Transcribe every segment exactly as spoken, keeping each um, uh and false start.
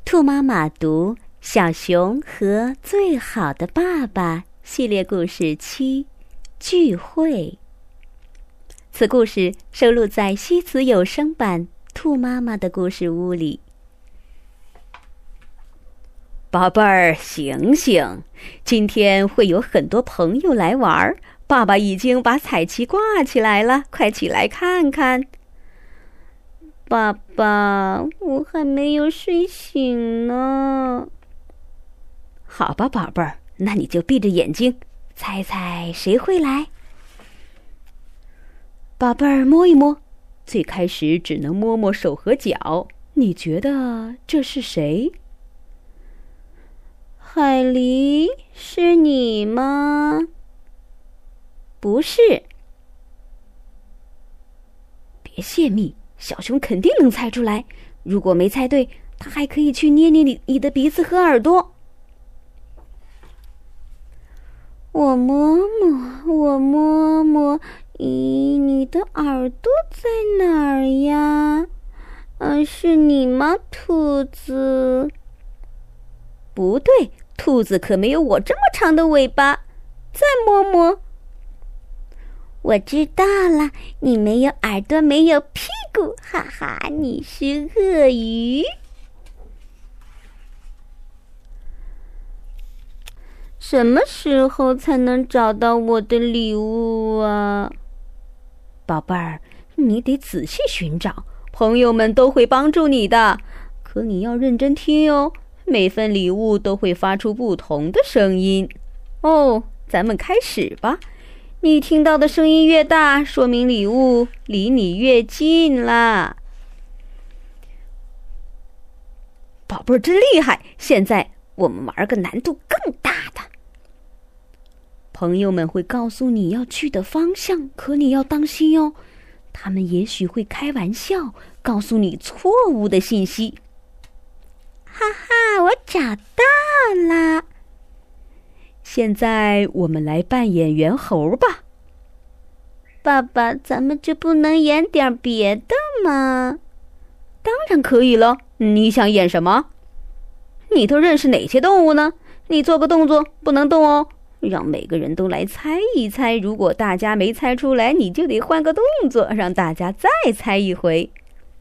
兔妈妈读《小熊和最好的爸爸》系列故事七聚会。此故事收录在西子有声版《兔妈妈的故事屋》里。宝贝儿，醒醒！今天会有很多朋友来玩，爸爸已经把彩旗挂起来了，快起来看看。爸爸，我还没有睡醒呢。好吧，宝贝儿，那你就闭着眼睛，猜猜谁会来？宝贝儿，摸一摸，最开始只能摸摸手和脚，你觉得这是谁？海狸，是你吗？不是。别泄密，小熊肯定能猜出来。如果没猜对，他还可以去捏捏你你的鼻子和耳朵。我摸摸，我摸摸，咦，你的耳朵在哪儿呀？啊，是你吗，兔子？不对，兔子可没有我这么长的尾巴。再摸摸。我知道了，你没有耳朵，没有屁股，哈哈，你是鳄鱼。什么时候才能找到我的礼物啊？宝贝儿，你得仔细寻找，朋友们都会帮助你的。可你要认真听哦，每份礼物都会发出不同的声音。哦，咱们开始吧。你听到的声音越大，说明礼物离你越近啦。宝贝儿真厉害！现在我们玩个难度更大的。朋友们会告诉你要去的方向，可你要当心哦。他们也许会开玩笑，告诉你错误的信息。哈哈，我找到啦！现在我们来扮演猿猴吧。爸爸，咱们就不能演点别的吗？当然可以了，你想演什么？你都认识哪些动物呢？你做个动作，不能动哦，让每个人都来猜一猜。如果大家没猜出来，你就得换个动作，让大家再猜一回。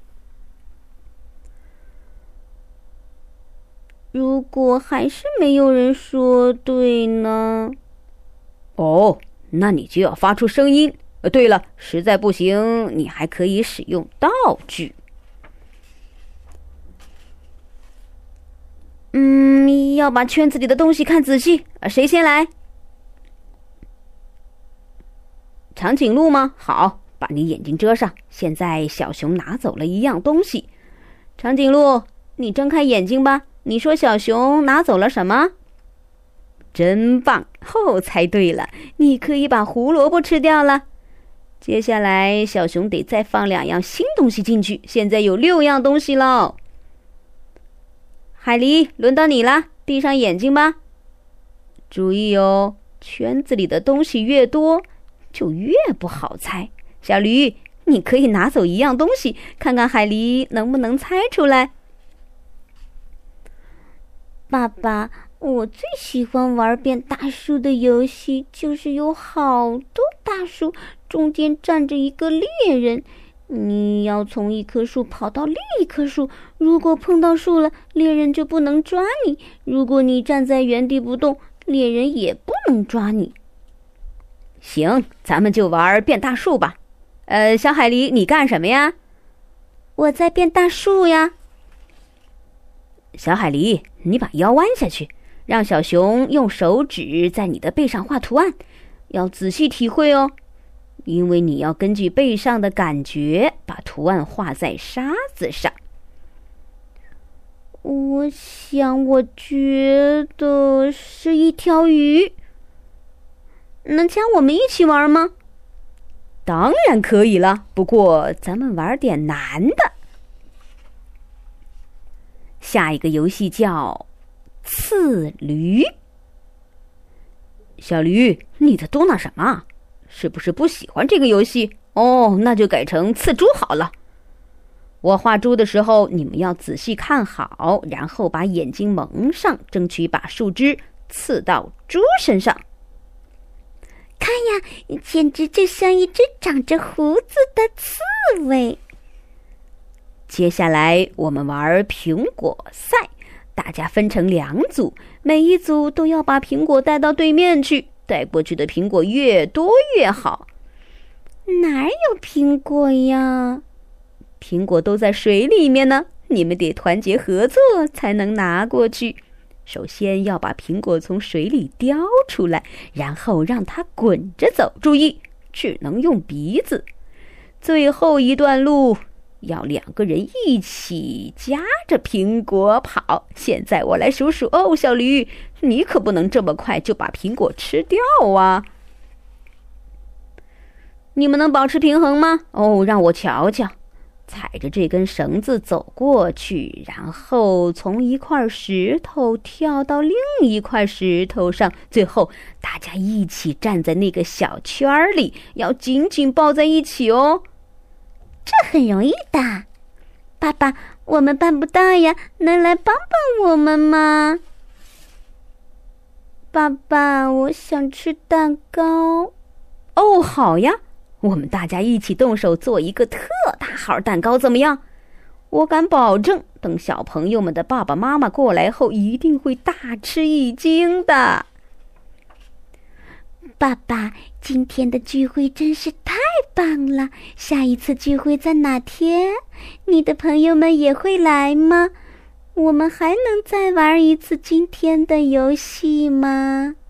如果还是没有人说对呢？哦，那你就要发出声音。呃，对了，实在不行，你还可以使用道具。嗯，要把圈子里的东西看仔细。谁先来？长颈鹿吗？好，把你眼睛遮上。现在小熊拿走了一样东西。长颈鹿，你睁开眼睛吧。你说小熊拿走了什么？真棒！哦，猜对了，你可以把胡萝卜吃掉了。接下来小熊得再放两样新东西进去，现在有六样东西喽。海狸，轮到你了，闭上眼睛吧。注意哦，圈子里的东西越多，就越不好猜。小驴，你可以拿走一样东西，看看海狸能不能猜出来。爸爸，我最喜欢玩变大树的游戏，就是有好多大树，中间站着一个猎人。你要从一棵树跑到另一棵树，如果碰到树了，猎人就不能抓你；如果你站在原地不动，猎人也不能抓你。行，咱们就玩变大树吧。呃，小海狸，你干什么呀？我在变大树呀。小海狸，你把腰弯下去，让小熊用手指在你的背上画图案，要仔细体会哦，因为你要根据背上的感觉把图案画在沙子上。我想，我觉得是一条鱼。能请我们一起玩吗？当然可以了，不过咱们玩点难的。下一个游戏叫刺驴。小驴，你在嘟囔什么？是不是不喜欢这个游戏？哦，那就改成刺猪好了。 我画猪的时候，你们要仔细看好，然后把眼睛蒙上，争取把树枝刺到猪身上。 看呀，简直就像一只长着胡子的刺猬。 接下来我们玩苹果赛，大家分成两组，每一组都要把苹果带到对面去，带过去的苹果越多越好。 哪有苹果呀？ 苹果都在水里面呢，你们得团结合作才能拿过去。首先要把苹果从水里叼出来，然后让它滚着走，注意，只能用鼻子。最后一段路要两个人一起夹着苹果跑。现在我来数数哦，小驴，你可不能这么快就把苹果吃掉啊！你们能保持平衡吗？哦，让我瞧瞧。踩着这根绳子走过去，然后从一块石头跳到另一块石头上，最后大家一起站在那个小圈里，要紧紧抱在一起哦。 这很容易的，爸爸，我们办不到呀，能来帮帮我们吗？爸爸，我想吃蛋糕。 哦，好呀。我们大家一起动手做一个特大号蛋糕怎么样？我敢保证，等小朋友们的爸爸妈妈过来后，一定会大吃一惊的。 爸爸，今天的聚会真是太棒了！下一次聚会在哪天？你的朋友们也会来吗？我们还能再玩一次今天的游戏吗？